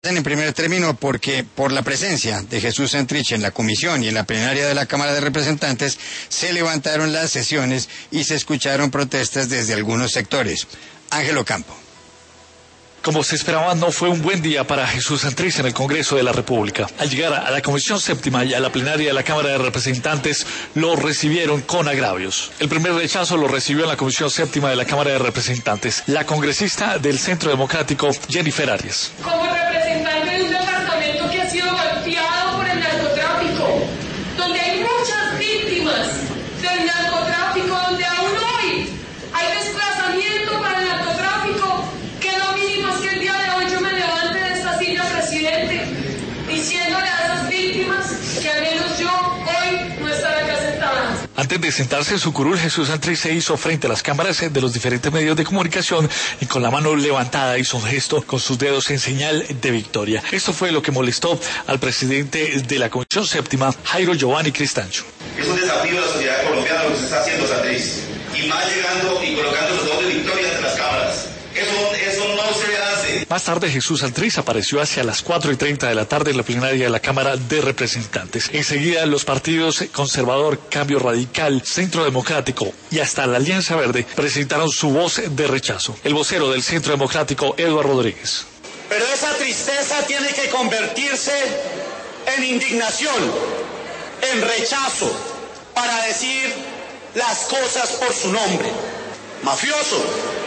En primer término, porque por la presencia de Jesús Santrich en la comisión y en la plenaria de la Cámara de Representantes, se levantaron las sesiones y se escucharon protestas desde algunos sectores. Ángel Ocampo. Como se esperaba, no fue un buen día para Jesús Santrich en el Congreso de la República. Al llegar a la Comisión Séptima y a la plenaria de la Cámara de Representantes, lo recibieron con agravios. El primer rechazo lo recibió en la Comisión Séptima de la Cámara de Representantes la congresista del Centro Democrático, Jennifer Arias. Como representante de un departamento que ha sido golpeado por el narcotráfico, donde hay muchas víctimas del narcotráfico, donde aún hoy hay desplazamiento para el narcotráfico, que lo mínimo es que el día de hoy yo me levante de esta silla, presidente, diciéndole a esas víctimas que al menos yo hoy no estaré acá sentada. Antes de sentarse en su curul, Jesús Santrich se hizo frente a las cámaras de los diferentes medios de comunicación y con la mano levantada hizo un gesto con sus dedos en señal de victoria. Esto fue lo que molestó al presidente de la Comisión Séptima, Jairo Giovanni Cristancho. Es un desafío a la sociedad colombiana lo que se está haciendo, Santrich, y más llegando y colocando los dedos de victoria ante las cámaras. Eso no se hace. Más tarde, Jesús Santrich apareció hacia las 4:30 de la tarde en la plenaria de la Cámara de Representantes. Enseguida, los partidos Conservador, Cambio Radical, Centro Democrático y hasta la Alianza Verde presentaron su voz de rechazo. El vocero del Centro Democrático, Eduardo Rodríguez. Pero esa tristeza tiene que convertirse en indignación, en rechazo, para decir las cosas por su nombre. Mafioso,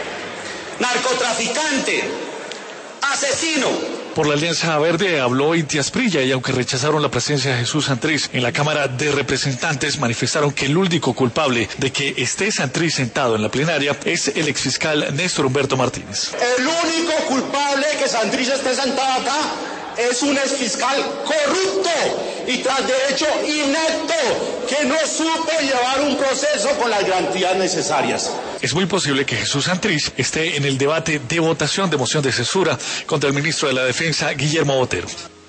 narcotraficante, asesino. Por la Alianza Verde habló Inti Asprilla y aunque rechazaron la presencia de Jesús Santrich en la Cámara de Representantes, manifestaron que el único culpable de que esté Santrich sentado en la plenaria es el exfiscal Néstor Humberto Martínez. El único culpable que Santrich esté sentado acá es un exfiscal corrupto y tras derecho inepto que no supo llevar un proceso con las garantías necesarias. Es muy posible que Jesús Santrich esté en el debate de votación de moción de censura contra el ministro de la Defensa, Guillermo Botero.